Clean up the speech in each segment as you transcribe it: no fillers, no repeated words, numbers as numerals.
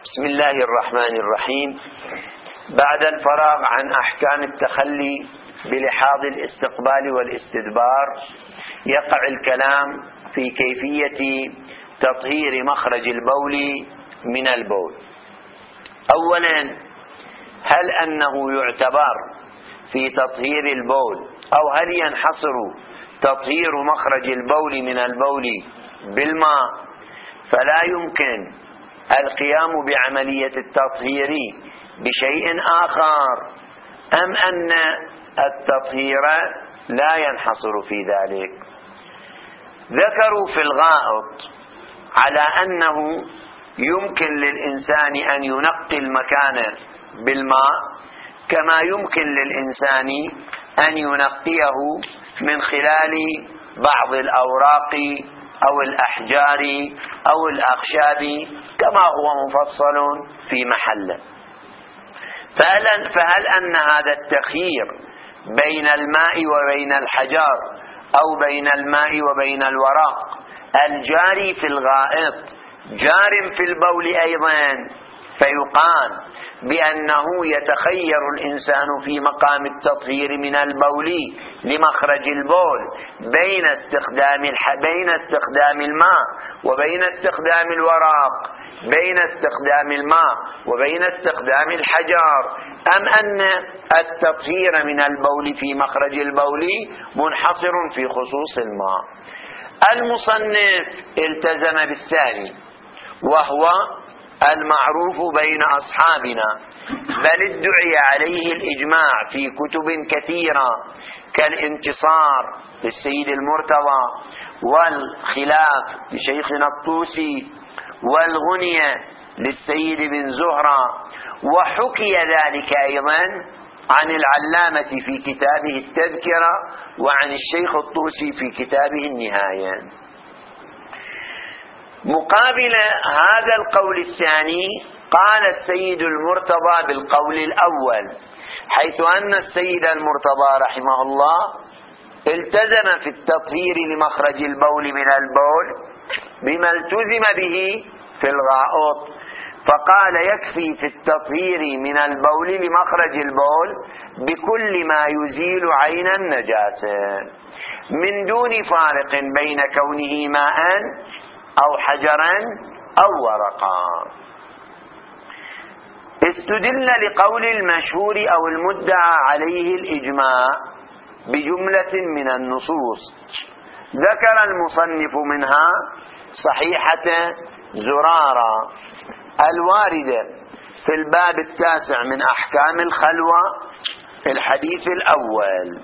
بسم الله الرحمن الرحيم. بعد الفراغ عن أحكام التخلي بلحاظ الاستقبال والاستدبار، يقع الكلام في كيفية تطهير مخرج البول من البول. أولا، هل أنه يعتبر في تطهير البول أو هل ينحصر تطهير مخرج البول من البول بالماء؟ فلا يمكن القيام بعملية التطهير بشيء آخر، أم أن التطهير لا ينحصر في ذلك؟ ذكروا في الغائط على أنه يمكن للإنسان أن ينقي المكان بالماء كما يمكن للإنسان أن ينقيه من خلال بعض الأوراق أو الأحجار أو الأخشاب كما هو مفصل في محله. فهل أن هذا التخيير بين الماء وبين الحجار أو بين الماء وبين الورق الجاري في الغائط جار في البول أيضا، فيقال بأنه يتخير الإنسان في مقام التطهير من البول لمخرج البول بين استخدام الماء وبين استخدام الورق، بين استخدام الماء وبين استخدام الحجار، أم أن التطهير من البول في مخرج البول منحصر في خصوص الماء؟ المصنف التزم بالثاني، وهو المعروف بين أصحابنا، بل ادعي عليه الإجماع في كتب كثيرة كالانتصار للسيد المرتضى، والخلاف لشيخنا الطوسي، والغنية للسيد بن زهرة، وحكي ذلك أيضا عن العلامة في كتابه التذكرة وعن الشيخ الطوسي في كتابه النهاية. مقابل هذا القول الثاني قال السيد المرتضى بالقول الأول، حيث أن السيد المرتضى رحمه الله التزم في التطهير لمخرج البول من البول بما التزم به في الغائط، فقال يكفي في التطهير من البول لمخرج البول بكل ما يزيل عين النجاسة من دون فارق بين كونه ماء أو حجرا أو ورقا. استدل لقول المشهور أو المدعى عليه الإجماع بجملة من النصوص، ذكر المصنف منها صحيحة زرارة الواردة في الباب 9 من أحكام الخلوة في الحديث الأول.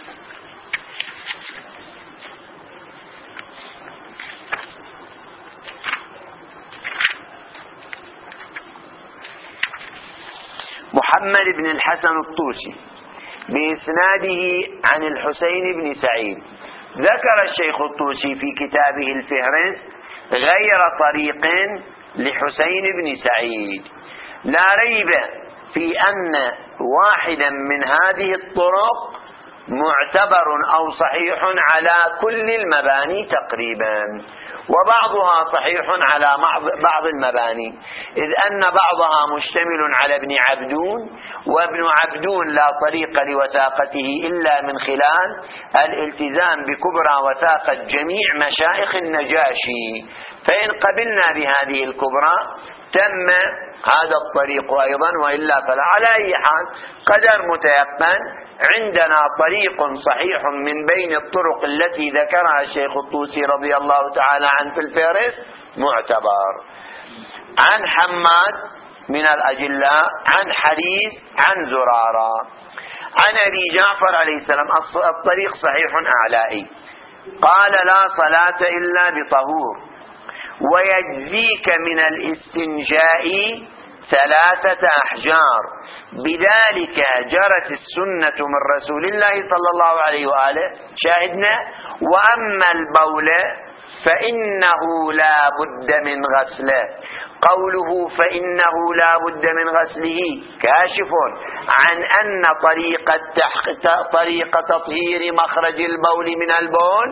محمد بن الحسن الطوسي بإسناده عن الحسين بن سعيد. ذكر الشيخ الطوسي في كتابه الفهرس غير طريق لحسين بن سعيد. لا ريب في أن واحدا من هذه الطرق معتبر أو صحيح على كل المباني تقريبا، وبعضها صحيح على بعض المباني، إذ أن بعضها مشتمل على ابن عبدون، وابن عبدون لا طريق لوثاقته إلا من خلال الالتزام بكبرى وثاقة جميع مشايخ النجاشي، فإن قبلنا بهذه الكبرى تم هذا الطريق أيضا، وإلا فلا. على أي حال قدر متيقن عندنا طريق صحيح من بين الطرق التي ذكرها الشيخ الطوسي رضي الله تعالى عنه في الفهرس معتبر، عن حماد من الأجلاء، عن حريث، عن زرارة، عن أبي جعفر عليه السلام. الطريق صحيح أعلائي، قال لا صلاة إلا بطهور، ويجزيك من الاستنجاء 3 أحجار، بذلك جرت السنة من رسول الله صلى الله عليه وآله. شاهدنا. وأما البول فإنه لا بد من غسله. قوله فإنه لا بد من غسله كاشف عن أن طريق تطهير مخرج البول من البول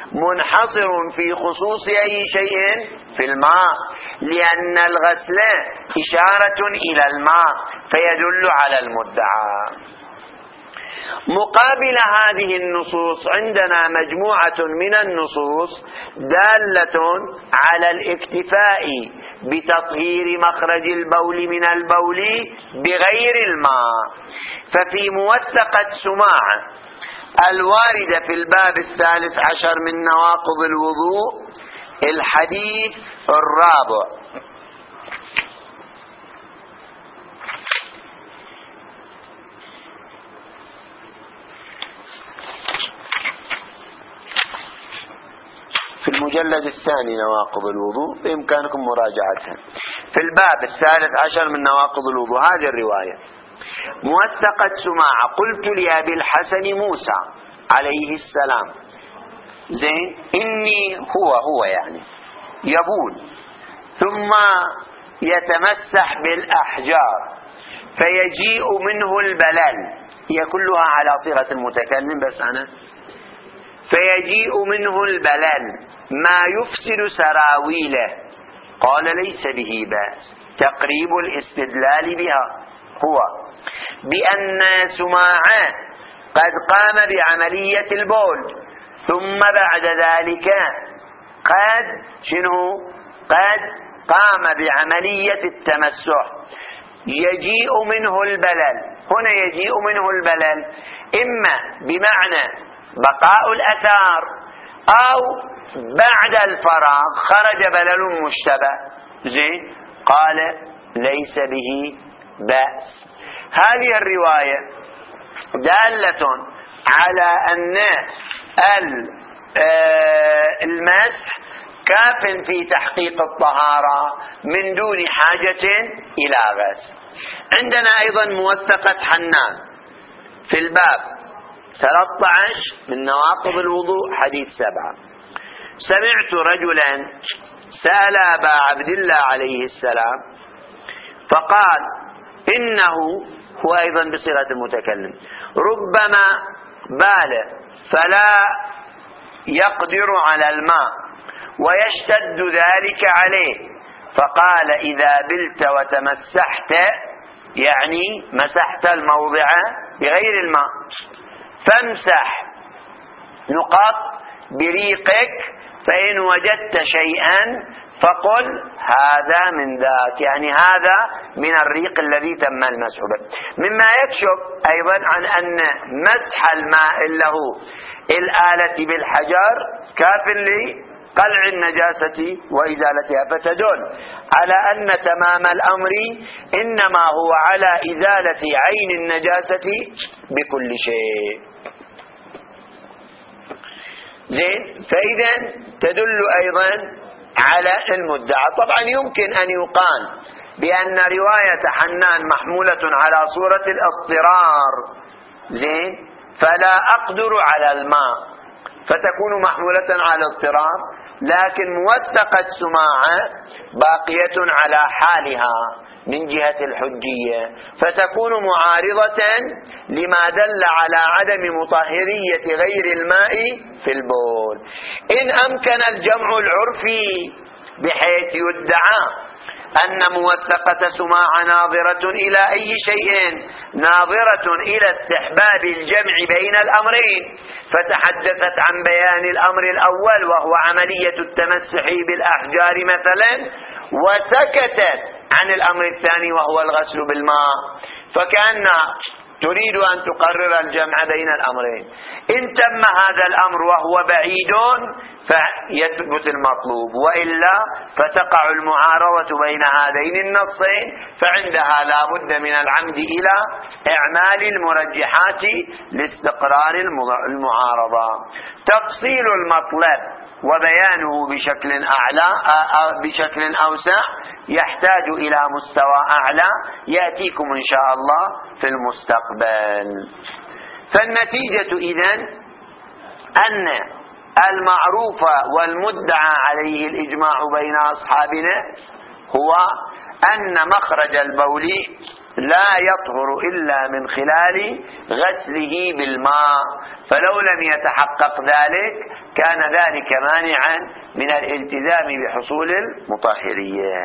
منحصر في خصوص أي شيء في الماء، لأن الغسل إشارة إلى الماء فيدل على المدعى. مقابل هذه النصوص عندنا مجموعة من النصوص دالة على الاكتفاء بتطهير مخرج البول من البول بغير الماء. ففي موثقة سماعة الواردة في الباب 13 من نواقض الوضوء الحديث الرابع: في المجلد الثاني نواقض الوضوء بإمكانكم مراجعتها، في الباب 13 من نواقض الوضوء هذه الرواية: موثقة سماعة: قلت لأبي الحسن موسى عليه السلام زين إني هو يعني يبول ثم يتمسح بالأحجار فيجيء منه البلل، هي كلها على صيغة المتكلم بس أنا، فيجيء منه البلل ما يفسد سراويله. قال ليس به بأس. تقريب الاستدلال بها هو بأن سماعة قد قام بعملية البول ثم بعد ذلك قد قام بعملية التمسح، يجيء منه البلل. هنا يجيء منه البلل إما بمعنى بقاء الأثار أو بعد الفراغ خرج بلل مشتبه. زين، قال ليس به بأس. هذه الرواية دالة على أن المسح كاف في تحقيق الطهارة من دون حاجة إلى غسل. عندنا أيضا موثقة حنان في الباب 13 من نواقض الوضوء حديث 7: سمعت رجلا سأل أبا عبد الله عليه السلام فقال إنه، هو أيضا بصيغة المتكلم، ربما بال فلا يقدر على الماء ويشتد ذلك عليه، فقال إذا بلت وتمسحت يعني مسحت الموضع بغير الماء فامسح نقاط بريقك، فإن وجدت شيئا فقل هذا من ذاك، يعني هذا من الريق الذي تم المسح به. مما يكشف أيضا عن أن مسح الماء له الآلة بالحجر كاف لقلع النجاسة وإزالتها، فتدل على أن تمام الأمر إنما هو على إزالة عين النجاسة بكل شيء. زين، فإذا تدل أيضا على المدعى. طبعا يمكن أن يقال بأن رواية حنان محمولة على صورة الاضطرار، زين، فلا أقدر على الماء فتكون محمولة على الاضطرار، لكن موثقة سماعة باقية على حالها من جهة الحجية، فتكون معارضة لما دل على عدم مطهرية غير الماء في البول. إن أمكن الجمع العرفي بحيث يدعى أن موثقة سماعة ناظرة إلى أي شيء، ناظرة إلى استحباب الجمع بين الأمرين، فتحدثت عن بيان الأمر الأول وهو عملية التمسح بالأحجار مثلا، وسكتت عن الأمر الثاني وهو الغسل بالماء، فكأنها تريد أن تقرر الجمع بين الأمرين. إن تم هذا الأمر وهو بعيد فيثبت المطلوب، وإلا فتقع المعارضة بين هذين النصين، فعندها لا بد من العمد إلى إعمال المرجحات لاستقرار المعارضة. تفصيل المطلب وبيانه بشكل أوسع يحتاج إلى مستوى أعلى يأتيكم إن شاء الله في المستقبل. فالنتيجة إذن أن المعروف والمدعى عليه الإجماع بين أصحابنا هو أن مخرج البول لا يطهر إلا من خلال غسله بالماء، فلو لم يتحقق ذلك كان ذلك مانعا من الالتزام بحصول المطهرية.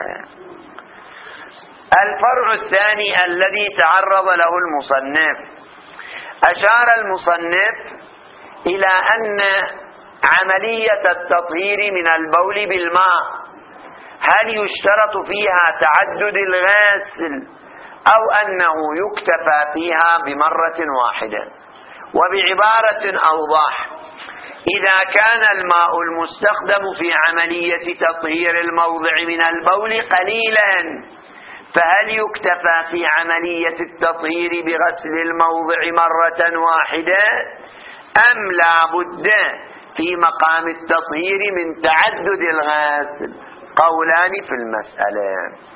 الفرع الثاني الذي تعرض له المصنف، أشار المصنف إلى أن عملية التطهير من البول بالماء هل يشترط فيها تعدد الغسل أو أنه يكتفى فيها بمرة واحدة؟ وبعبارة أوضح، إذا كان الماء المستخدم في عملية تطهير الموضع من البول قليلا فهل يكتفى في عملية التطهير بغسل الموضع مرة واحدة أم لا بد في مقام التطهير من تعدد الغسل؟ قولان في المسألة.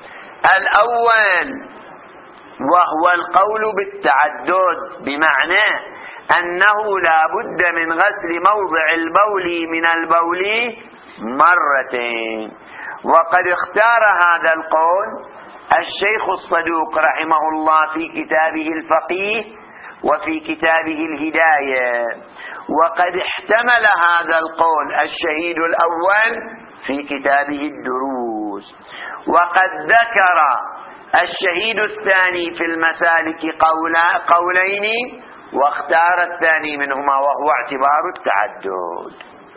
الأول وهو القول بالتعدد، بمعنى أنه لا بد من غسل موضع البول من البول مرتين، وقد اختار هذا القول الشيخ الصدوق رحمه الله في كتابه الفقيه وفي كتابه الهداية، وقد احتمل هذا القول الشهيد الأول في كتابه الدروس، وقد ذكر الشهيد الثاني في المسالك قولين واختار الثاني منهما وهو اعتبار التعدد.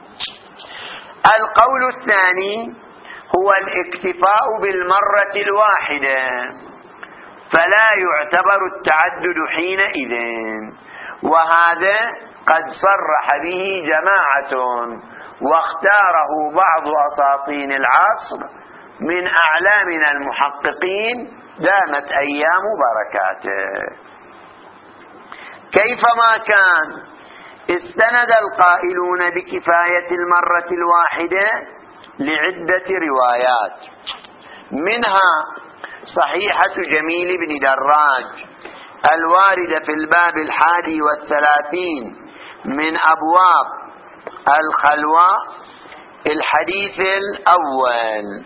القول الثاني هو الاكتفاء بالمرة الواحدة، فلا يعتبر التعدد حينئذ، وهذا قد صرح به جماعة واختاره بعض أساطين العصر من أعلامنا المحققين دامت أيام بركاته. كيفما كان استند القائلون بكفاية المرة الواحدة لعدة روايات، منها صحيحة جميل بن دراج الواردة في الباب 31 من أبواب الخلوة الحديث الأول.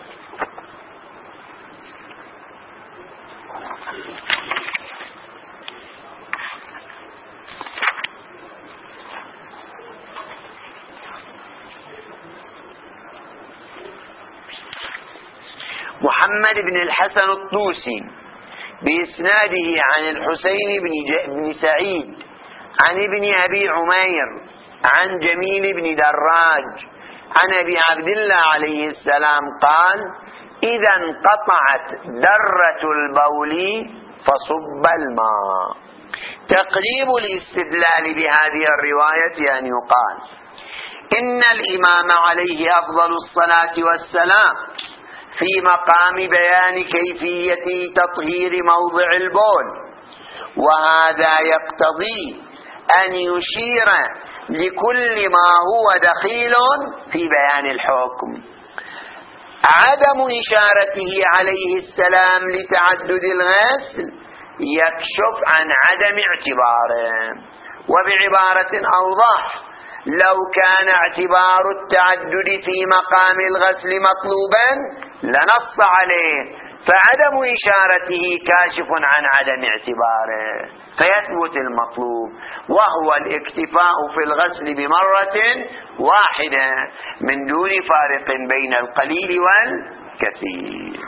محمد بن الحسن الطوسي بإسناده عن الحسين بن سعيد عن ابن أبي عمير عن جميل بن دراج عن أبي عبد الله عليه السلام قال: إذا انقطعت درة البول فصب الماء. تقريب الاستدلال بهذه الرواية أن يقال إن الإمام عليه أفضل الصلاة والسلام في مقام بيان كيفية تطهير موضع البول، وهذا يقتضي أن يشير لكل ما هو دخيل في بيان الحكم. عدم إشارته عليه السلام لتعدد الغسل يكشف عن عدم اعتباره. وبعبارة أوضح، لو كان اعتبار التعدد في مقام الغسل مطلوبا لنص عليه، فعدم إشارته كاشف عن عدم اعتباره، فيثبت المطلوب وهو الاكتفاء في الغسل بمرة واحدة من دون فارق بين القليل والكثير.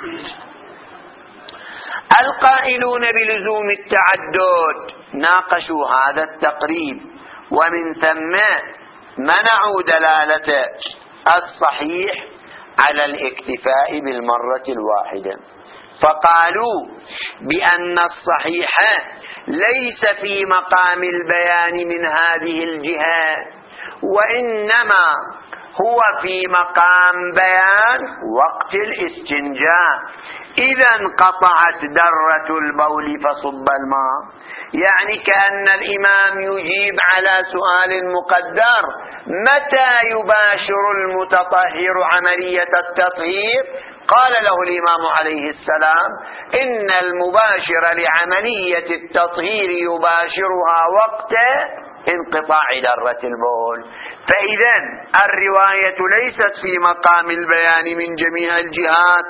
القائلون بلزوم التعدد ناقشوا هذا التقريب، ومن ثم منعوا دلالة الصحيح على الاكتفاء بالمرة الواحدة، فقالوا بأن الصحيح ليس في مقام البيان من هذه الجهة، وإنما هو في مقام بيان وقت الاستنجاء. إذا انقطعت درة البول فصب الماء، يعني كأن الإمام يجيب على سؤال مقدر: متى يباشر المتطهر عملية التطهير؟ قال له الإمام عليه السلام: إن المباشر لعملية التطهير يباشرها وقت انقطاع درة البول. فإذا الرواية ليست في مقام البيان من جميع الجهات،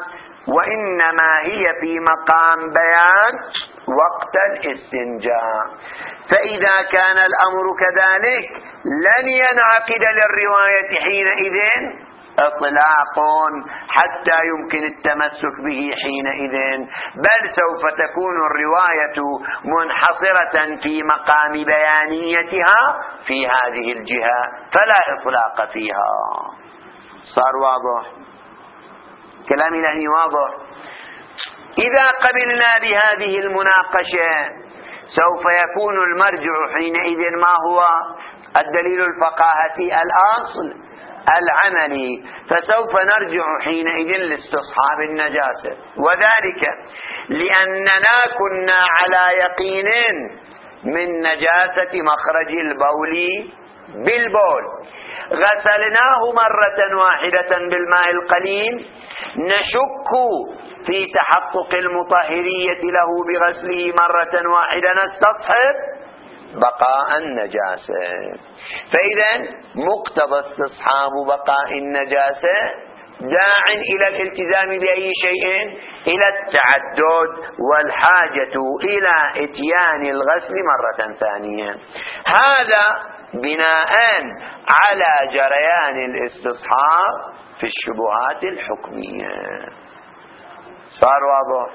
وإنما هي في مقام بيان وقت الاستنجاء. فإذا كان الأمر كذلك لن ينعقد للرواية حينئذ إطلاق حتى يمكن التمسك به حينئذ، بل سوف تكون الرواية منحصرة في مقام بيانيتها في هذه الجهة، فلا إطلاق فيها. صار واضح؟ كلامي لهني واضح؟ إذا قبلنا بهذه المناقشة سوف يكون المرجع حينئذ ما هو؟ الدليل الفقاهي الأصل العملي، فسوف نرجع حينئذ لاستصحاب النجاسة، وذلك لأننا كنا على يقين من نجاسة مخرج البول بالبول، غسلناه مرة واحدة بالماء القليل، نشك في تحقق المطهرية له بغسله مرة واحدة، نستصحب بقاء النجاسة. فإذا مقتضى استصحاب بقاء النجاسة داع إلى الالتزام بأي شيء؟ إلى التعدد والحاجة إلى إتيان الغسل مرة ثانية. هذا بناء على جريان الاستصحاب في الشبهات الحكمية. صار واضح؟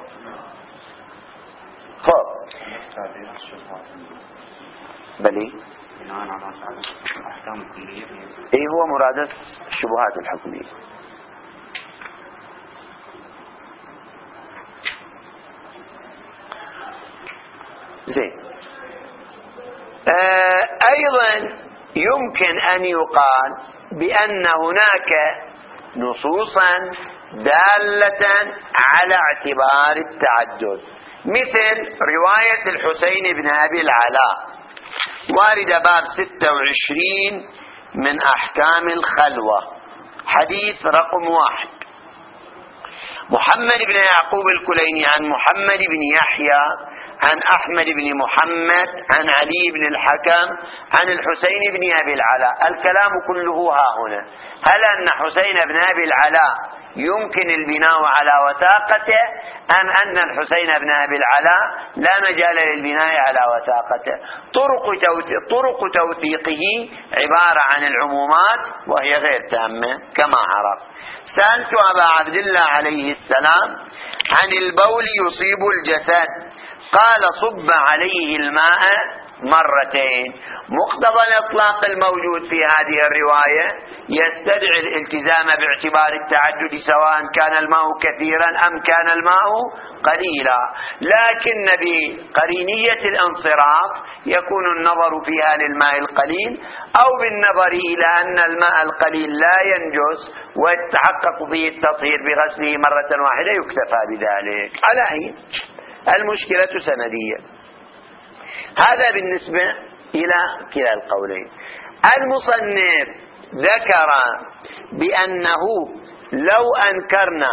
خب بلي ايه هو مرادف الشبهات الحكمية؟ زين. ايضا يمكن ان يقال بان هناك نصوصا دالة على اعتبار التعدد، مثل رواية الحسين بن أبي العلاء واردة باب 26 من أحكام الخلوة، حديث رقم 1. محمد بن يعقوب الكليني عن محمد بن يحيى عن أحمد بن محمد عن علي بن الحكم عن الحسين بن أبي العلاء. الكلام كله ها هنا، هل أن حسين بن أبي العلاء يمكن البناء على وثاقته، أم أن الحسين بن أبي العلاء لا مجال للبناء على وثاقته؟ طرق توثيقه عبارة عن العمومات وهي غير تامة كما عرف. سألت أبا عبد الله عليه السلام عن البول يصيب الجسد، قال صب عليه الماء مرتين. مقتضى الإطلاق الموجود في هذه الرواية يستدعي الالتزام باعتبار التعدد سواء كان الماء كثيرا أم كان الماء قليلا، لكن بقرينية الانصراف يكون النظر فيها للماء القليل، أو بالنظر إلى أن الماء القليل لا ينجس ويتحقق به التطهير بغسله مرة واحدة يكتفى بذلك. على أي المشكلة سندية. هذا بالنسبة إلى كلا القولين. المصنف ذكر بأنه لو أنكرنا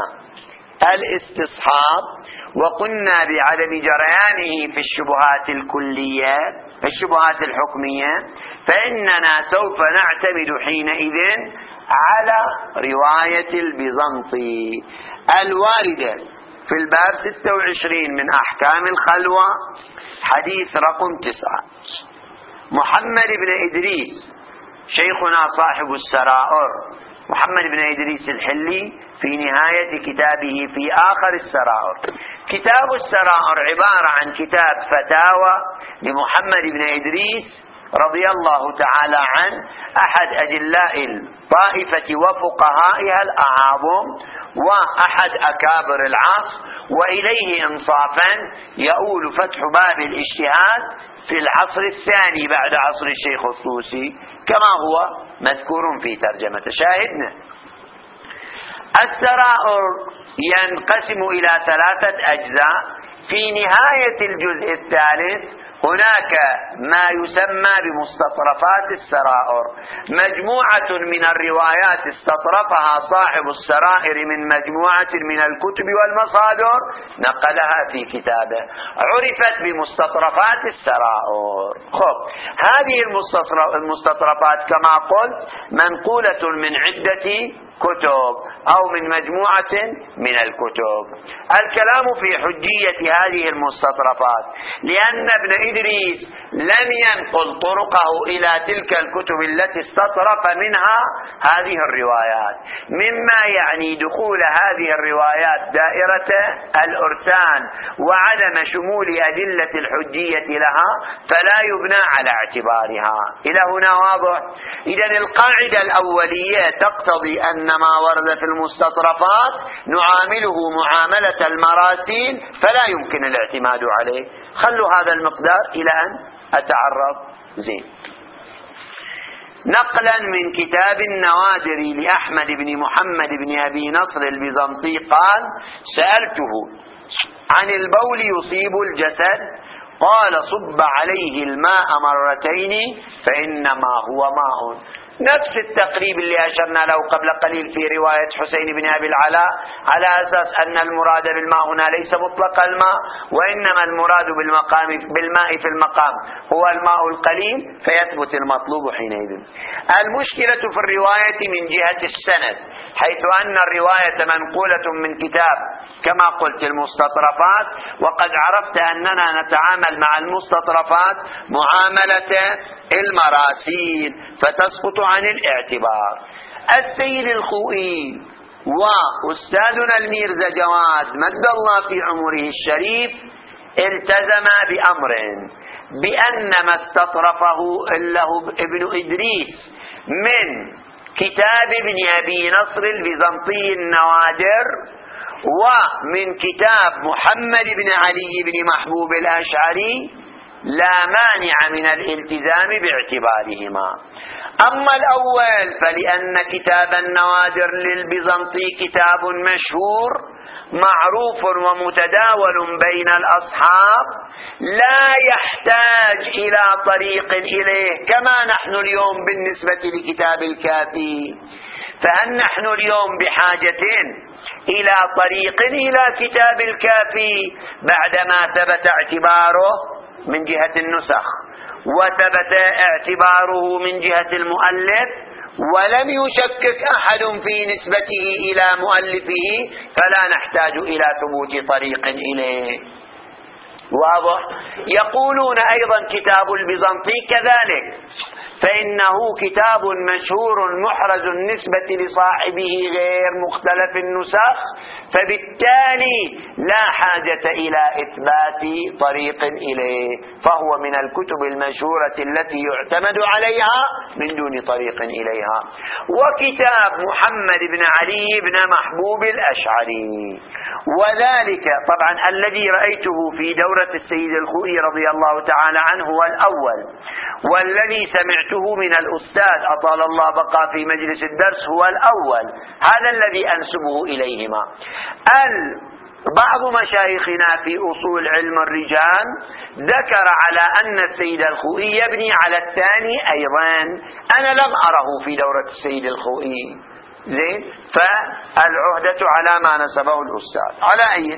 الاستصحاب وقلنا بعدم جريانه في الشبهات الكلية في الشبهات الحكمية، فإننا سوف نعتمد حينئذ على رواية البيزنطي الواردة في الباب 26 من أحكام الخلوة، حديث رقم 9. محمد بن إدريس شيخنا صاحب السرائر، محمد بن إدريس الحلي، في نهاية كتابه في آخر السرائر. كتاب السرائر عبارة عن كتاب فتاوى لمحمد بن إدريس رضي الله تعالى عنه، أحد أجلاء الطائفة وفقهائها الأعاظم وأحد أكابر العصر، وإليه إنصافا يؤول فتح باب الاجتهاد في العصر الثاني بعد عصر الشيخ الطوسي كما هو مذكور في ترجمة. شاهدنا السرائر ينقسم إلى 3 أجزاء. في نهاية الجزء الثالث هناك ما يسمى بمستطرفات السرائر، مجموعة من الروايات استطرفها صاحب السرائر من مجموعة من الكتب والمصادر نقلها في كتابه، عرفت بمستطرفات السرائر. خب، هذه المستطرفات كما قلت منقولة من عدة كتب، أو من مجموعة من الكتب. الكلام في حجية هذه المستطرفات لأن ابن إدريس لم ينقل طرقه إلى تلك الكتب التي استطرف منها هذه الروايات، مما يعني دخول هذه الروايات دائرة الأرسال وعدم شمول أدلة الحجية لها، فلا يبنى على اعتبارها. إلى هنا واضح؟ إذن القاعدة الأولية تقتضي أن ما ورد في المستطرفات نعامله معاملة المراسيل فلا يمكن الاعتماد عليه. خلوا هذا المقدار إلى أن أتعرض. زين. نقلا من كتاب النوادر لأحمد بن محمد بن أبي نصر البيزنطي قال: سألته عن البول يصيب الجسد، قال: صب عليه الماء مرتين فإنما هو ماء. نفس التقريب اللي أشرنا له قبل قليل في رواية حسين بن أبي العلاء، على أساس أن المراد بالماء هنا ليس مطلق الماء، وإنما المراد بالماء في المقام هو الماء القليل، فيثبت المطلوب حينئذ. المشكلة في الرواية من جهة السند، حيث أن الرواية منقولة من كتاب كما قلت المستطرفات، وقد عرفت أننا نتعامل مع المستطرفات معاملة المراسيل فتسقط عن الاعتبار. السيد الخوئي وأستاذنا الميرزا جواد مد الله في عمره الشريف التزم بأمر، بأن ما استطرفه له ابن إدريس من كتاب ابن أبي نصر البيزنطي النوادر ومن كتاب محمد بن علي بن محبوب الأشعري لا مانع من الالتزام باعتبارهما. أما الأول فلأن كتاب النوادر للبيزنطي كتاب مشهور معروف ومتداول بين الأصحاب لا يحتاج إلى طريق إليه، كما نحن اليوم بالنسبة لكتاب الكافي. فهل نحن اليوم بحاجة إلى طريق إلى كتاب الكافي بعدما ثبت اعتباره من جهة النسخ وثبت اعتباره من جهة المؤلف، ولم يشكك أحد في نسبته إلى مؤلفه، فلا نحتاج إلى ثبوت طريق إليه. واضح؟ يقولون أيضا كتاب البيزنطي كذلك، فإنه كتاب مشهور محرز النسبة لصاحبه غير مختلف النسخ، فبالتالي لا حاجة إلى إثبات طريق إليه، فهو من الكتب المشهورة التي يعتمد عليها من دون طريق إليها. وكتاب محمد بن علي بن محبوب الأشعري، وذلك طبعا الذي رأيته في دورة السيد الخوئي رضي الله تعالى عنه هو الأول، والذي سمعته من الأستاذ أطال الله بقى في مجلس الدرس هو الأول، هذا الذي أنسبه إليهما. بعض مشايخنا في أصول علم الرجال ذكر على أن السيد الخوئي يبني على الثاني أيضا، أنا لم أره في دورة السيد الخوئي. زين، فالعهدة على ما نسبه الأستاذ. على أي،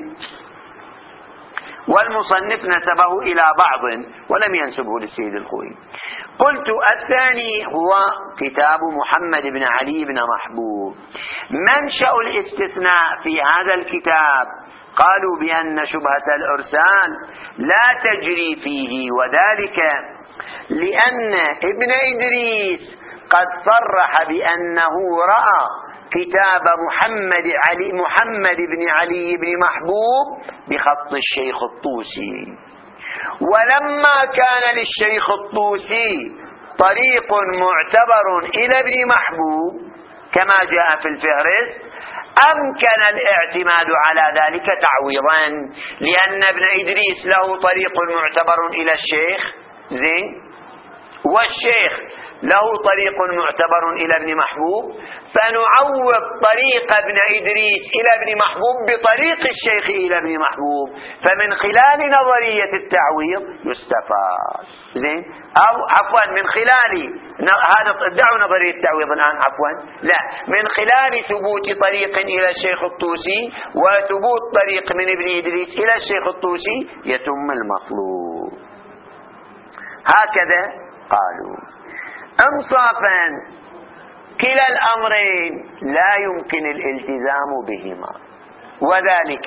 والمصنف نسبه إلى بعض ولم ينسبه للسيد الخوئي. قلت الثاني هو كتاب محمد بن علي بن محبوب. منشأ الاستثناء في هذا الكتاب قالوا بأن شبهة الإرسال لا تجري فيه، وذلك لأن ابن إدريس قد صرح بأنه رأى كتاب محمد بن علي بن محبوب بخط الشيخ الطوسي، ولما كان للشيخ الطوسي طريق معتبر إلى ابن محبوب كما جاء في الفهرس، أمكن الاعتماد على ذلك تعويضا، لأن ابن إدريس له طريق معتبر إلى الشيخ، زين، والشيخ له طريق معتبر إلى ابن محبوب، فنعوض طريق ابن إدريس إلى ابن محبوب بطريق الشيخ إلى ابن محبوب، فمن خلال نظرية التعويض يستفاد. زين، أو عفوا من خلال هذا، دعوا نظرية التعويض الآن، عفوا لا، من خلال ثبوت طريق إلى الشيخ الطوسي وثبوت طريق من ابن إدريس إلى الشيخ الطوسي يتم المطلوب. هكذا قالوا. انصافا كلا الأمرين لا يمكن الالتزام بهما، وذلك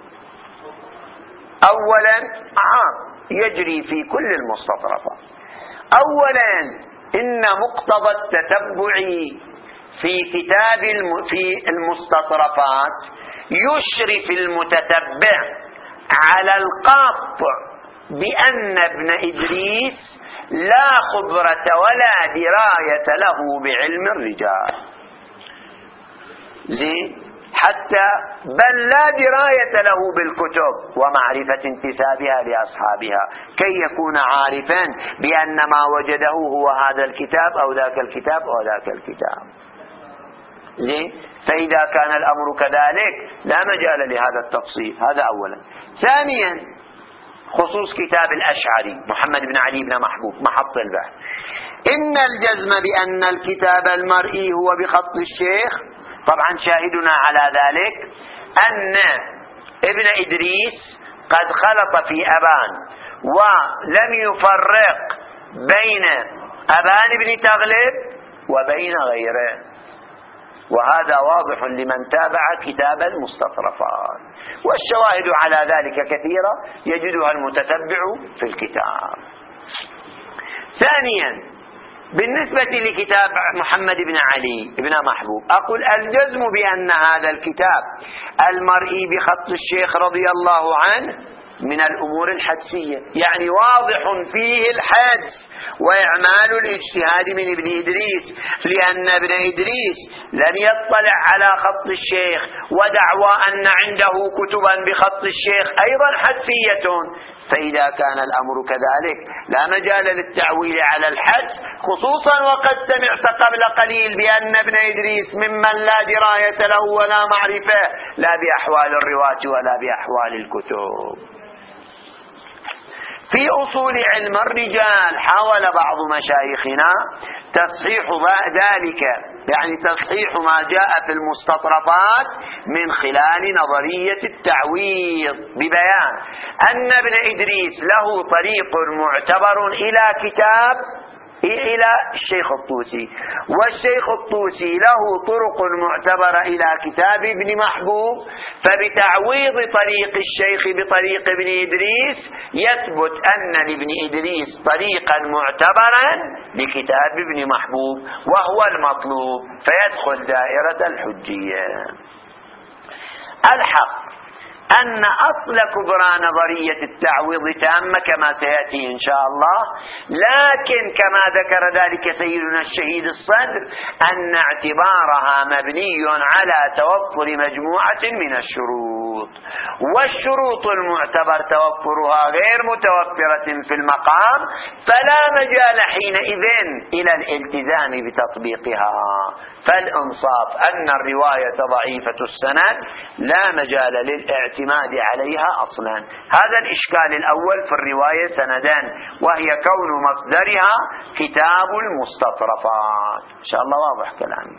أولا عام يجري في كل المستطرفات. أولا إن مقتضى التتبع في المستطرفات يشرف المتتبع على القاطع بأن ابن إدريس لا خبرة ولا دراية له بعلم الرجال، زين، حتى بل لا دراية له بالكتب ومعرفة انتسابها لأصحابها، كي يكون عارفا بأن ما وجده هو هذا الكتاب أو ذاك الكتاب أو ذاك الكتاب، زين. فإذا كان الأمر كذلك لا مجال لهذا التفصيل، هذا أولا. ثانيا خصوص كتاب الأشعري محمد بن علي بن محبوب محط البحث، إن الجزم بأن الكتاب المرئي هو بخط الشيخ، طبعا شاهدنا على ذلك أن ابن إدريس قد خلط في أبان ولم يفرق بين أبان بن تغلب وبين غيره، وهذا واضح لمن تابع كتاب المستطرفات، والشواهد على ذلك كثيرة يجدها المتتبع في الكتاب. ثانيا بالنسبة لكتاب محمد بن علي بن محبوب، أقول الجزم بأن هذا الكتاب المرئي بخط الشيخ رضي الله عنه من الأمور الحدسية، يعني واضح فيه الحدس وإعمال الاجتهاد من ابن إدريس، لأن ابن إدريس لم يطلع على خط الشيخ، ودعوى أن عنده كتبا بخط الشيخ أيضا حدسية. فإذا كان الأمر كذلك لا مجال للتعويل على الحدس، خصوصا وقد سمعت قبل قليل بأن ابن إدريس ممن لا دراية له ولا معرفة لا بأحوال الرواة ولا بأحوال الكتب. في أصول علم الرجال حاول بعض مشايخنا تصحيح ذلك، يعني تصحيح ما جاء في المستطرفات من خلال نظرية التعويض، ببيان أن ابن إدريس له طريق معتبر إلى الشيخ الطوسي، والشيخ الطوسي له طرق معتبرة إلى كتاب ابن محبوب، فبتعويض طريق الشيخ بطريق ابن إدريس يثبت أن لابن إدريس طريقا معتبرا لكتاب ابن محبوب وهو المطلوب، فيدخل دائرة الحجية. الحق أن أصل كبرى نظرية التعويض تامة كما سيأتي إن شاء الله، لكن كما ذكر ذلك سيدنا الشهيد الصدر أن اعتبارها مبني على توفر مجموعة من الشروط، والشروط المعتبر توفرها غير متوفرة في المقام، فلا مجال حينئذ إلى الالتزام بتطبيقها. فالإنصاف أن الرواية ضعيفة السند لا مجال للاعتماد عليها أصلا. هذا الإشكال الأول في الرواية سندان، وهي كون مصدرها كتاب المستطرفات. إن شاء الله واضح كلامي.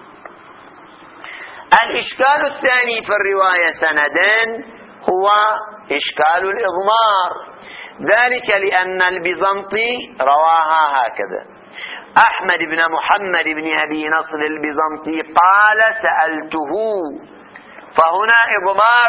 الإشكال الثاني في الرواية سندان هو إشكال الإضمار، ذلك لأن البيزنطي رواها هكذا: أحمد بن محمد بن أبي نصر البيزنطي قال سألته، فهنا إضمار،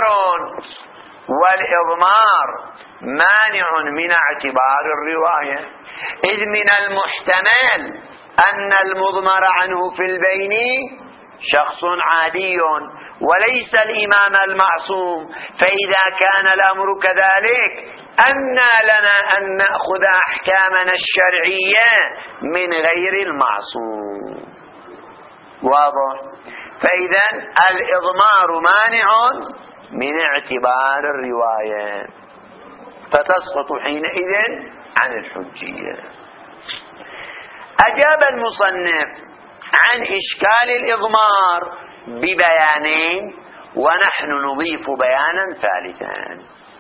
والإضمار مانع من اعتبار الرواية، إذ من المحتمل أن المضمر عنه في البين شخص عادي وليس الإمام المعصوم، فإذا كان الأمر كذلك أنى لنا أن نأخذ أحكامنا الشرعية من غير المعصوم. واضح؟ فإذا الإضمار مانع من اعتبار الرواية، فتسقط حينئذ عن الحجية. أجاب المصنف عن إشكال الإضمار ببيانين، ونحن نضيف بيانا ثالثا.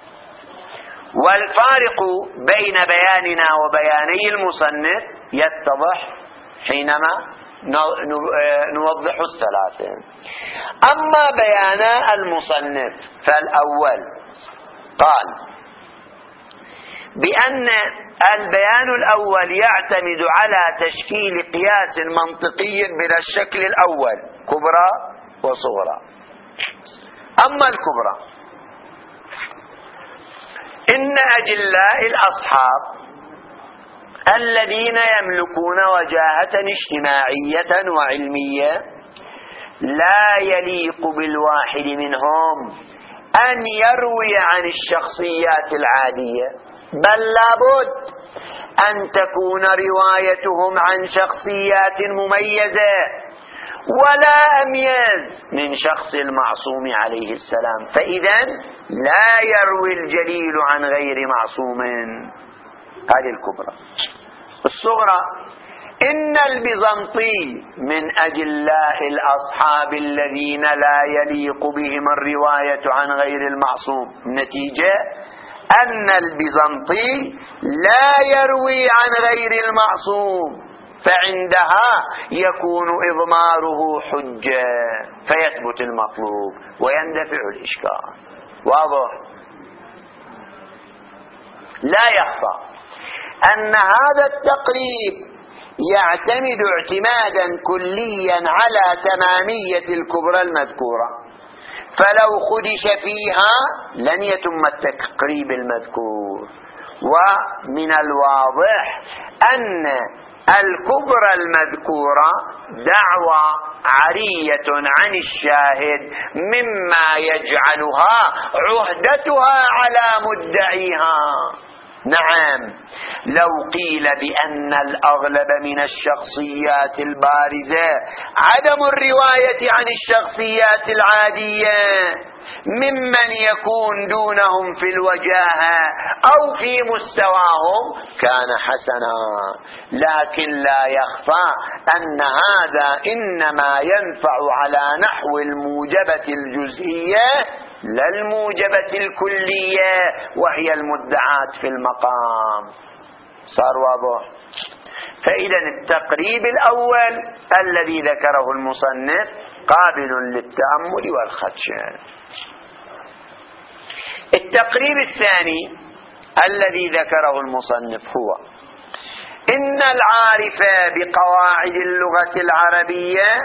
والفارق بين بياننا وبياني المصنف يتضح حينما نوضح الثلاثة. أما بيان المصنف فالأول قال: بأن البيان الأول يعتمد على تشكيل قياس منطقي بلا الشكل الأول كبرى وصغرى. أما الكبرى إن أجلاء الأصحاب الذين يملكون وجاهة اجتماعية وعلمية لا يليق بالواحد منهم أن يروي عن الشخصيات العادية، بل لابد أن تكون روايتهم عن شخصيات مميزة ولا أميز من شخص المعصوم عليه السلام، فإذا لا يروي الجليل عن غير معصوم. هذه الكبرى. الصغرى إن البيزنطي من أجلاء الأصحاب الذين لا يليق بهم الرواية عن غير المعصوم، نتيجة أن البيزنطي لا يروي عن غير المعصوم، فعندها يكون إضماره حجة فيثبت المطلوب ويندفع الإشكال. واضح؟ لا يخفى أن هذا التقريب يعتمد اعتمادا كليا على تمامية الكبرى المذكورة، فلو خدش فيها لن يتم التقريب المذكور. ومن الواضح أن الكبرى المذكورة دعوى عارية عن الشاهد مما يجعلها عهدتها على مدعيها. نعم، لو قيل بأن الأغلب من الشخصيات البارزة عدم الرواية عن الشخصيات العادية ممن يكون دونهم في الوجاهة أو في مستواهم كان حسنا، لكن لا يخفى أن هذا إنما ينفع على نحو الموجبة الجزئية لا الموجبة الكلية وهي المدعاة في المقام. صار واضح؟ فإذا التقريب الأول الذي ذكره المصنف قابل للتأمل والخدش. التقريب الثاني الذي ذكره المصنف هو إن العارف بقواعد اللغة العربية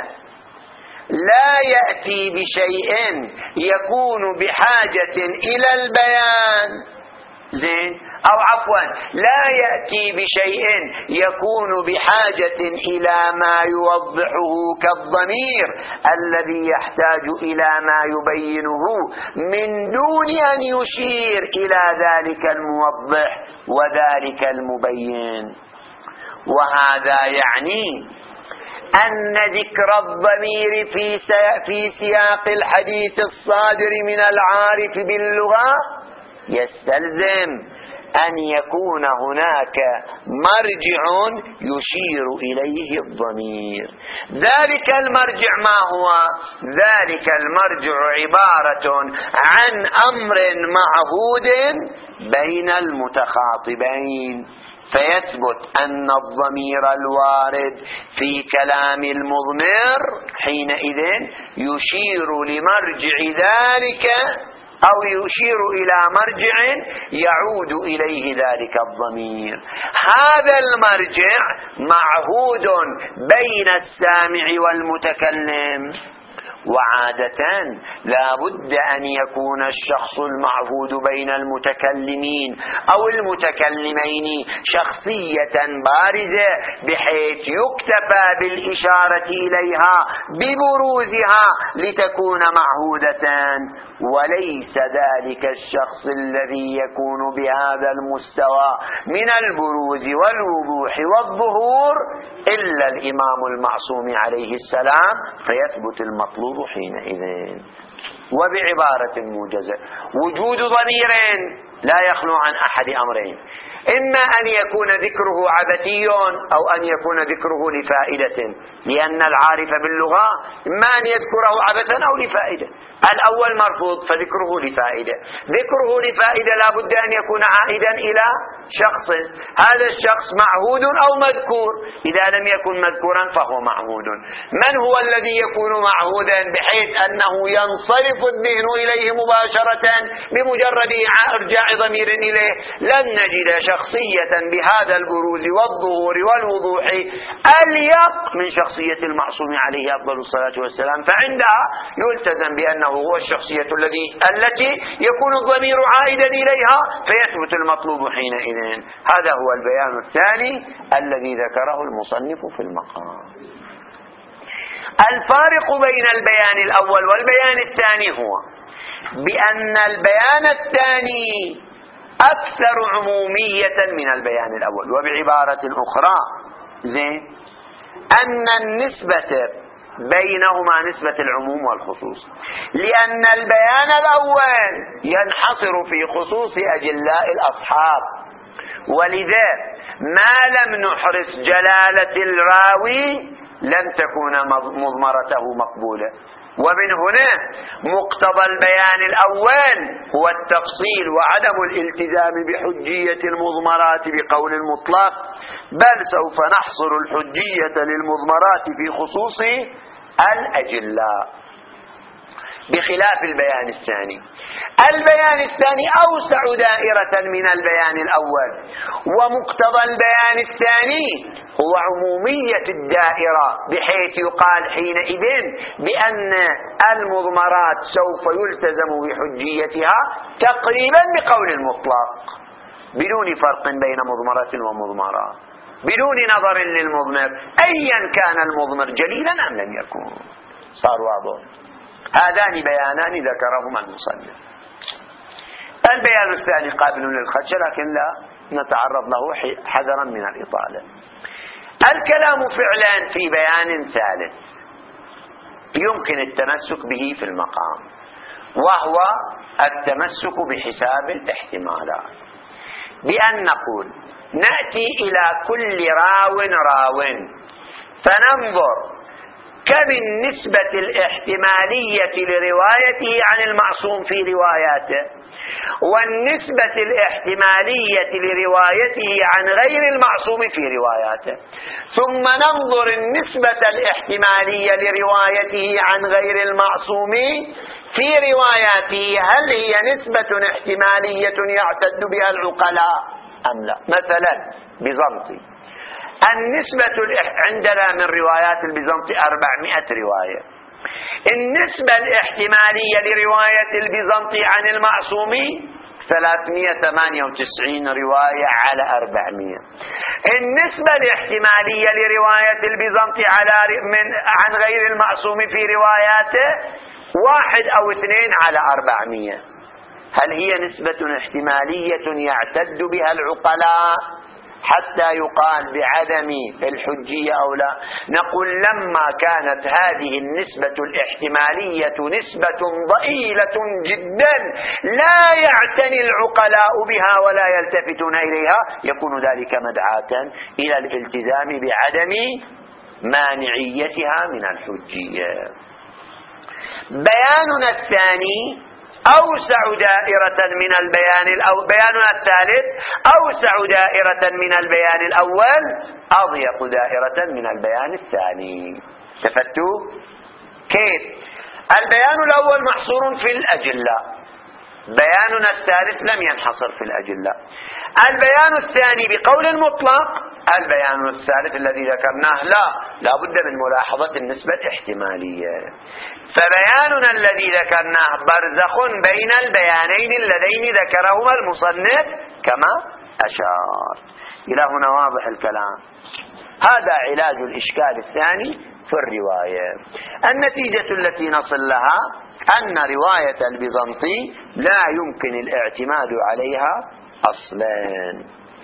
لا يأتي بشيء يكون بحاجة إلى البيان، زين، أو عفوا لا يأتي بشيء يكون بحاجة إلى ما يوضحه كالضمير الذي يحتاج إلى ما يبينه من دون أن يشير إلى ذلك الموضح وذلك المبين. وهذا يعني أن ذكر الضمير في سياق الحديث الصادر من العارف باللغة يستلزم أن يكون هناك مرجع يشير إليه الضمير. ذلك المرجع ما هو؟ ذلك المرجع عبارة عن أمر معهود بين المتخاطبين، فيثبت أن الضمير الوارد في كلام المضمر حينئذ يشير لمرجع ذلك أو يشير إلى مرجع يعود إليه ذلك الضمير. هذا المرجع معهود بين السامع والمتكلم، وعادة لا بد أن يكون الشخص المعهود بين المتكلمين أو المتكلمين شخصية بارزة بحيث يكتفى بالإشارة إليها ببروزها لتكون معهودة، وليس ذلك الشخص الذي يكون بهذا المستوى من البروز والوضوح والظهور إلا الإمام المعصوم عليه السلام، فيثبت المطلوب حينئذ. وبعبارة موجزة وجود ضمير لا يخلو عن أحد أمرين: إما أن يكون ذكره عبثي أو أن يكون ذكره لفائدة، لأن العارف باللغة إما أن يذكره عبثا أو لفائدة. الأول مرفوض فذكره لفائدة، ذكره لفائدة لا بد أن يكون عائدا إلى شخص، هذا الشخص معهود أو مذكور، إذا لم يكن مذكورا فهو معهود. من هو الذي يكون معهودا بحيث أنه ينصرف الذهن إليه مباشرة بمجرد إرجاع ضمير إليه لن نجد شخصية بهذا البروز والظهور والوضوح أليق من شخصية المعصوم عليه أفضل الصلاة والسلام، فعندها يلتزم بأنه هو الشخصية التي يكون الضمير عائدا إليها فيثبت المطلوب حينئذ. هذا هو البيان الثاني الذي ذكره المصنف في المقام. الفارق بين البيان الأول والبيان الثاني هو بأن البيان الثاني أكثر عمومية من البيان الأول، وبعبارة أخرى أن النسبة بينهما نسبة العموم والخصوص، لأن البيان الأول ينحصر في خصوص أجلاء الأصحاب، ولذا ما لم نحرص جلالة الراوي لن تكون مضمرته مقبولة. ومن هنا مقتضى البيان الأول هو التفصيل وعدم الالتزام بحجية المضمرات بقول المطلق، بل سوف نحصر الحجية للمضمرات في خصوص الأجلاء، بخلاف البيان الثاني. البيان الثاني أوسع دائرة من البيان الأول، ومقتضى البيان الثاني هو عمومية الدائرة، بحيث يقال حينئذ بأن المضمرات سوف يلتزم بحجيتها تقريبا بقول المطلق، بدون فرق بين مضمرة ومضمرة، بدون نظر للمضمر أيا كان المضمر جليلا أم لم يكن. صار واضح. هذان بيانان ذكرهما المصنف. البيان الثاني قابل للخدش، لكن لا نتعرض له حذرا من الإطالة. الكلام فعلا في بيان ثالث يمكن التمسك به في المقام، وهو التمسك بحساب الاحتمالات، بأن نقول نأتي إلى كل راو فننظر كم النسبة الاحتمالية لروايته عن المعصوم في رواياته، والنسبة الاحتمالية لروايته عن غير المعصوم في رواياته، ثم ننظر النسبة الاحتمالية لروايته عن غير المعصوم في رواياته هل هي نسبة احتمالية يعتد بها العقلاء أم لا. مثلا بيزنطي، النسبة عندنا من روايات البيزنطي 400 رواية، النسبة الاحتمالية لرواية البيزنطي عن المعصوم 398 رواية على 400. النسبة الاحتمالية لرواية البيزنطي عن غير المعصوم في رواياته 1 أو 2 على 400. هل هي نسبة احتمالية يعتد بها العقلاء حتى يقال بعدم الحجية أو لا؟ نقول لما كانت هذه النسبة الاحتمالية نسبة ضئيلة جدا لا يعتني العقلاء بها ولا يلتفتون إليها، يكون ذلك مدعاة إلى الالتزام بعدم مانعيتها من الحجية. بياننا الثاني أوسع دائرة من بياننا الثالث أوسع دائرة من البيان الأول، أضيق دائرة من البيان الثاني. تفتوا كيف؟ البيان الأول محصور في الأجلاء، بياننا الثالث لم ينحصر في الأجلاء. البيان الثاني بقول المطلق، البيان الثالث الذي ذكرناه لا بد من ملاحظة النسبة الاحتمالية. فبياننا الذي ذكرناه برزخ بين البيانين اللذين ذكرهما المصنف كما أشار. إلى هنا واضح الكلام. هذا علاج الإشكال الثاني في الرواية. النتيجة التي نصل لها أن رواية البيزنطي لا يمكن الاعتماد عليها أصلا.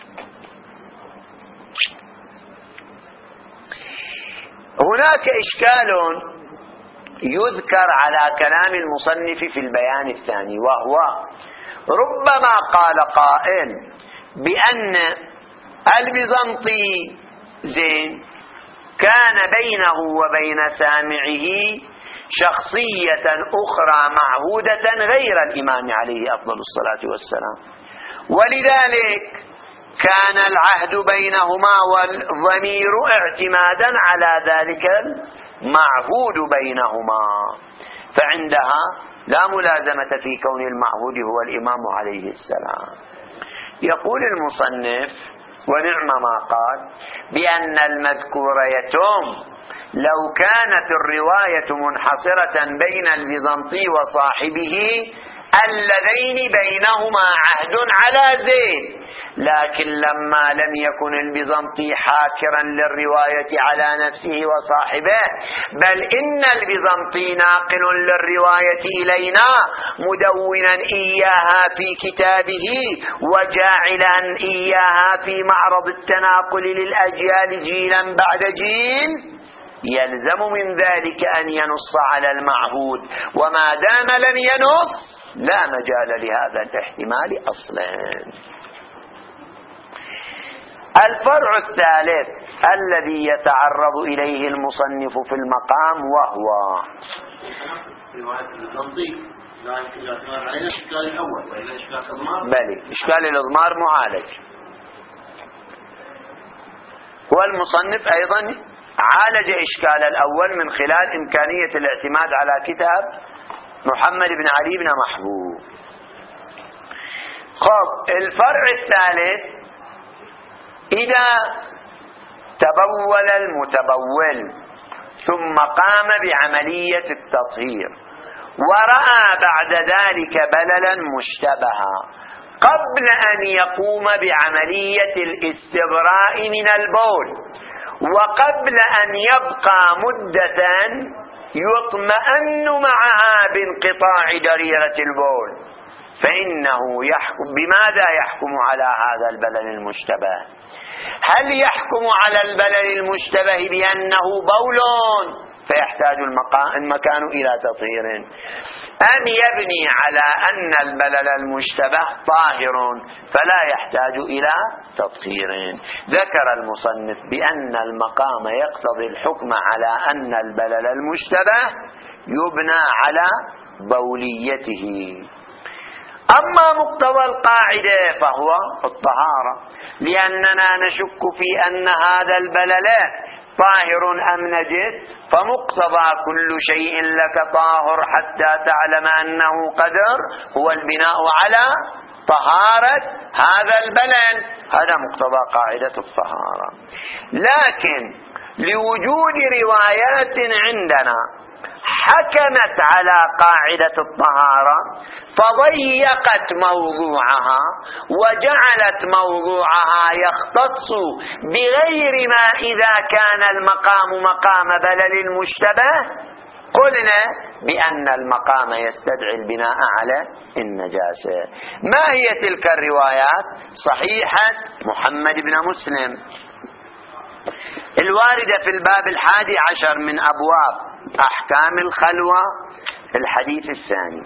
هناك إشكال يذكر على كلام المصنف في البيان الثاني، وهو ربما قال قائل بأن البيزنطي كان بينه وبين سامعه شخصية أخرى معهودة غير الإمام عليه أفضل الصلاة والسلام، ولذلك كان العهد بينهما والضمير اعتمادا على ذلك المعهود بينهما. فعندها لا ملازمة في كون المعهود هو الإمام عليه السلام. يقول المصنف ونعم ما قال بأن المذكور يتم لو كانت الرواية منحصرة بين البيزنطي وصاحبه اللذين بينهما عهد على زيد، لكن لما لم يكن البيزنطي حاكرا للرواية على نفسه وصاحبه، بل إن البيزنطي ناقل للرواية إلينا مدونا إياها في كتابه وجاعلا إياها في معرض التناقل للأجيال جيلا بعد جيل، يلزم من ذلك أن ينص على المعهود، وما دام لم ينص لا مجال لهذا الاحتمال أصلا. الفرع الثالث الذي يتعرض إليه المصنف في المقام وهو بلي إشكال الإضمار معالج، والمصنف أيضا عالج إشكال الأول من خلال إمكانية الاعتماد على كتاب محمد بن علي بن محبوب. الفرع الثالث إذا تبول المتبول ثم قام بعملية التطهير ورأى بعد ذلك بللا مشتبها قبل أن يقوم بعملية الاستبراء من البول وقبل أن يبقى مدة يطمئن معها بانقطاع دريرة البول، فإنه يحكم بماذا يحكم على هذا البلل المشتبه؟ هل يحكم على البلل المشتبه بأنه بول فيحتاج المكان إلى تطهير، أم يبني على أن البلل المشتبه طاهر فلا يحتاج إلى تطهير؟ ذكر المصنف بأن المقام يقتضي الحكم على أن البلل المشتبه يبنى على بوليته. أما مقتضى القاعدة فهو الطهارة، لأننا نشك في أن هذا البلل طاهر أم نجس، فمقتضى كل شيء لك طاهر حتى تعلم أنه قدر هو البناء على طهارة هذا البلل، هذا مقتضى قاعدة الطهارة. لكن لوجود روايات عندنا حكمت على قاعدة الطهارة فضيقت موضوعها وجعلت موضوعها يختص بغير ما إذا كان المقام مقام بلل المشتبه، قلنا بأن المقام يستدعي البناء على النجاسة. ما هي تلك الروايات؟ صحيحة محمد بن مسلم الواردة في الباب 11 من أبواب أحكام الخلوة، الحديث الثاني.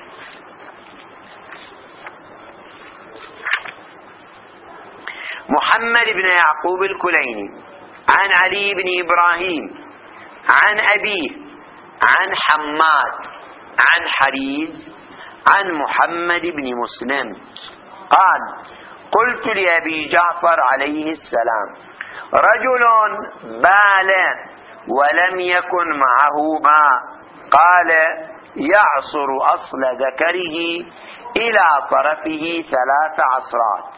محمد بن يعقوب الكليني عن علي بن إبراهيم عن أبيه عن حماد عن حريز عن محمد بن مسلم قال: قلت لأبي جعفر عليه السلام: رجل بال ولم يكن معه ماء، قال: يعصر أصل ذكره إلى طرفه 3 عصرات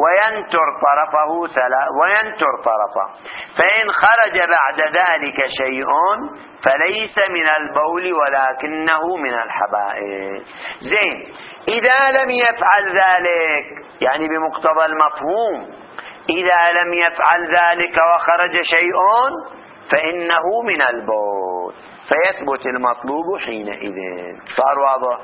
وينتر طرفه، فإن خرج بعد ذلك شيء فليس من البول ولكنه من الحبائل. زين، إذا لم يفعل ذلك يعني بمقتضى المفهوم، إذا لم يفعل ذلك وخرج شيء فإنه من البول، فيثبت المطلوب حينئذ. صار واضح؟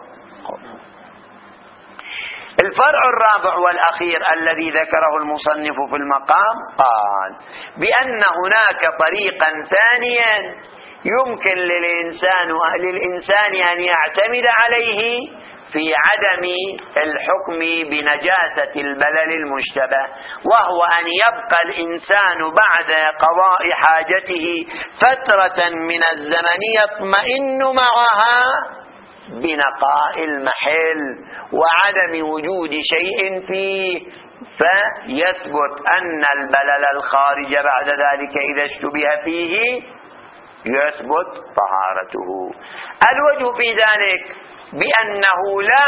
الفرع الرابع والأخير الذي ذكره المصنف في المقام قال بأن هناك طريقا ثانيا يمكن للإنسان أن يعتمد عليه في عدم الحكم بنجاسة البلل المشتبه، وهو أن يبقى الإنسان بعد قضاء حاجته فترة من الزمن يطمئن معها بنقاء المحل وعدم وجود شيء فيه، فيثبت أن البلل الخارج بعد ذلك إذا اشتبه فيه يثبت طهارته. الوجه في ذلك بأنه لا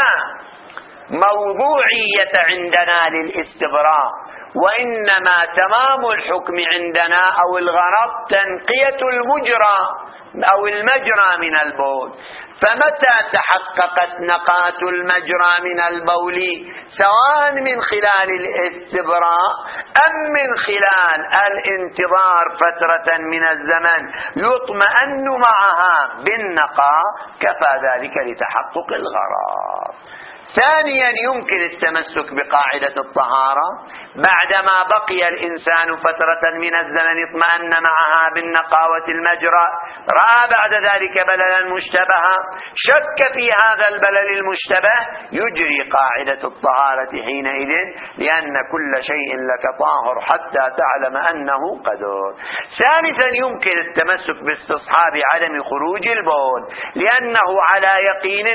موضوعية عندنا للاستبراء، وإنما تمام الحكم عندنا أو الغرض تنقية المجرى أو المجرى من البول. فمتى تحققت نقاة المجرى من البول سواء من خلال الاستبراء أم من خلال الانتظار فترة من الزمن يطمئن معها بالنقاء، كفى ذلك لتحقق الغرض. ثانيا يمكن التمسك بقاعدة الطهارة بعدما بقي الإنسان فترة من الزمن اطمأن معها بالنقاوة المجرى، رأى بعد ذلك بللا مشتبها، شك في هذا البلل المشتبه، يجري قاعدة الطهارة حينئذ، لأن كل شيء لك طاهر حتى تعلم أنه قدر. ثالثا يمكن التمسك باستصحاب عدم خروج البول، لأنه على يقين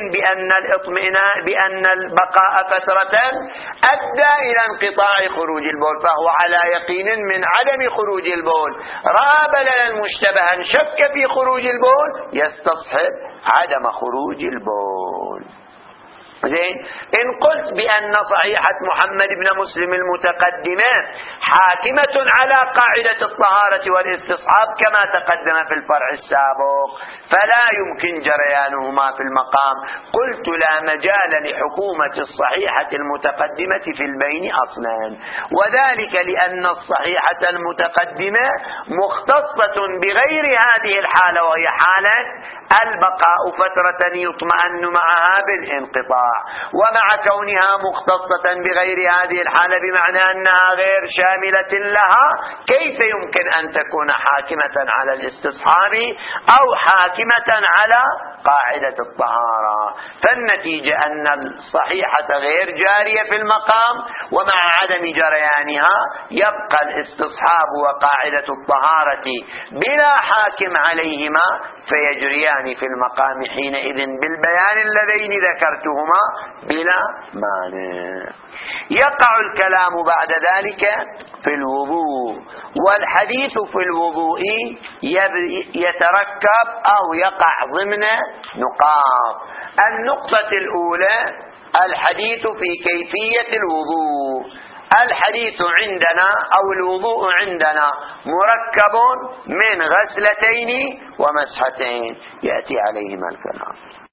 بأن البقاء فترة أدى إلى انقطاع خروج البول، فهو على يقين من عدم خروج البول، رأى بللا مشتبها شك في خروج البول، يستصحب عدم خروج البول. زين، إن قلت بأن صحيحة محمد بن مسلم المتقدمة حاكمة على قاعدة الطهارة والاستصحاب كما تقدم في الفرع السابق، فلا يمكن جريانهما في المقام. قلت لا مجال لحكومة الصحيحة المتقدمة في البين أصلا، وذلك لأن الصحيحة المتقدمة مختصة بغير هذه الحالة، وهي حالة البقاء فترة يطمئن معها بالانقطاع، ومع كونها مختصة بغير هذه الحالة بمعنى أنها غير شاملة لها، كيف يمكن أن تكون حاكمة على الاستصحاب أو حاكمة على قاعدة الطهارة؟ فالنتيجة أن الصحيحة غير جارية في المقام، ومع عدم جريانها يبقى الاستصحاب وقاعدة الطهارة بلا حاكم عليهما، فيجريان في المقام حينئذ بالبيان اللذين ذكرتهما بلا مانع. يقع الكلام بعد ذلك في الوضوء، والحديث في الوضوء يتركب أو يقع ضمن نقاط. النقطة الأولى الحديث في كيفية الوضوء. الحديث عندنا أو الوضوء عندنا مركب من غسلتين ومسحتين، يأتي عليهما الكلام.